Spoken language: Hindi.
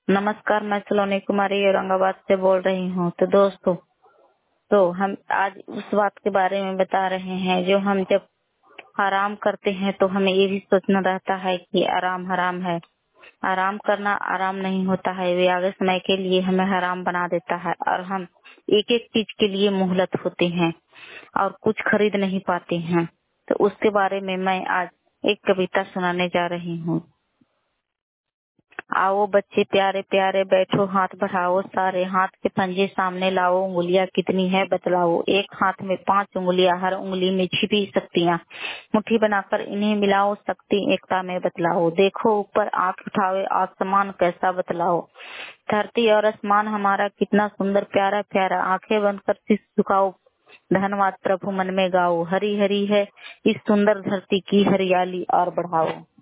नमस्कार, मैं सलोनी कुमारी औरंगाबाद से बोल रही हूँ। तो दोस्तों, तो हम आज उस बात के बारे में बता रहे हैं जो हम जब आराम करते हैं तो हमें ये भी सोचना रहता है कि आराम हराम है। आराम करना आराम नहीं होता है, वे आगे समय के लिए हमें हराम बना देता है और हम एक एक चीज के लिए मोहलत होते हैं और कुछ खरीद नहीं पाते हैं। तो उसके बारे में मैं आज एक कविता सुनाने जा रही हूँ। आओ बच्चे प्यारे प्यारे बैठो, हाथ बढ़ाओ सारे, हाथ के पंजे सामने लाओ, उंगलियां कितनी है बतलाओ। एक हाथ में 5 उंगलियां, हर उंगली में छिपी शक्तियां, मुट्ठी बनाकर इन्हें मिलाओ, शक्ति एकता में बतलाओ। देखो ऊपर आंख उठाओ, आसमान कैसा बतलाओ। धरती और आसमान हमारा कितना सुंदर प्यारा प्यारा, आंखें बंद कर शीश झुकाओ, धन्यवाद प्रभु मन में गाओ। हरी हरी है इस सुंदर धरती की हरियाली और बढ़ाओ।